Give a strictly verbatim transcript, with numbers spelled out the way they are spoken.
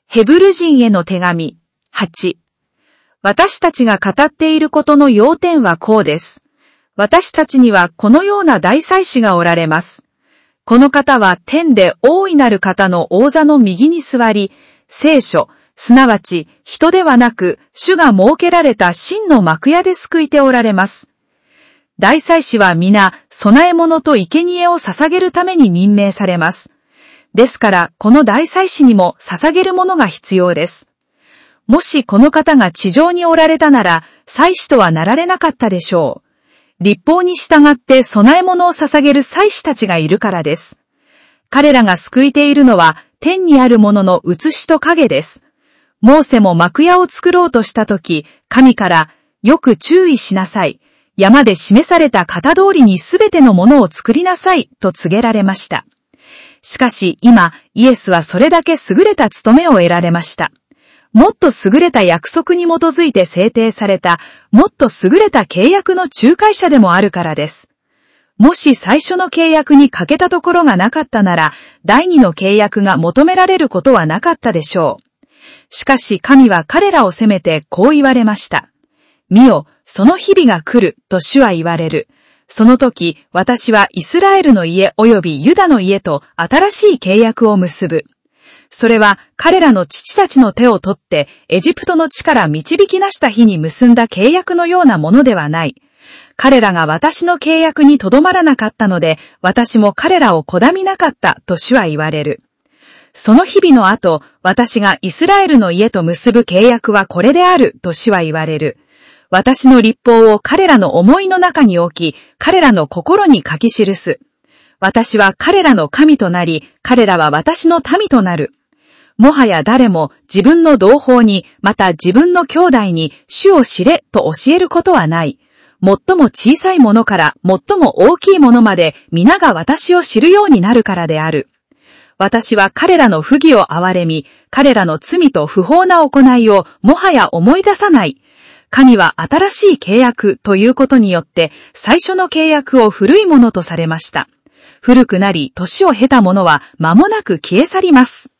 ヘブル人への手紙はち。私たちが語っていることの要点はこうです。私たちにはこのような大祭司がおられます。この方は天で大いなる方の王座の右に座り、聖書、すなわち人ではなく主が設けられた真の幕屋で救いておられます。大祭司は皆、供え物と生贄を捧げるために任命されます。ですから、この大祭司にも捧げるものが必要です。もしこの方が地上におられたなら、祭司とはなられなかったでしょう。律法に従って供え物を捧げる祭司たちがいるからです。彼らが救いているのは、天にあるものの写しと影です。モーセも幕屋を作ろうとしたとき、神から、よく注意しなさい。山で示された型通りにすべてのものを作りなさい、と告げられました。しかし今、イエスはそれだけ優れた務めを得られました。もっと優れた約束に基づいて制定された、もっと優れた契約の仲介者でもあるからです。もし最初の契約に欠けたところがなかったなら、第二の契約が求められることはなかったでしょう。しかし神は彼らを責めてこう言われました。見よ、その日々が来る、と主は言われる。その時、私はイスラエルの家及びユダの家と新しい契約を結ぶ。それは彼らの父たちの手を取ってエジプトの地から導き出した日に結んだ契約のようなものではない。彼らが私の契約にとどまらなかったので、私も彼らを拒みなかった、と主は言われる。その日々の後、私がイスラエルの家と結ぶ契約はこれである、と主は言われる。私の律法を彼らの思いの中に置き、彼らの心に書き記す。私は彼らの神となり、彼らは私の民となる。もはや誰も自分の同胞に、また自分の兄弟に、主を知れと教えることはない。最も小さいものから最も大きいものまで、皆が私を知るようになるからである。私は彼らの不義を憐れみ、彼らの罪と不法な行いをもはや思い出さない。神は新しい契約ということによって、最初の契約を古いものとされました。古くなり、年を経たものは間もなく消え去ります。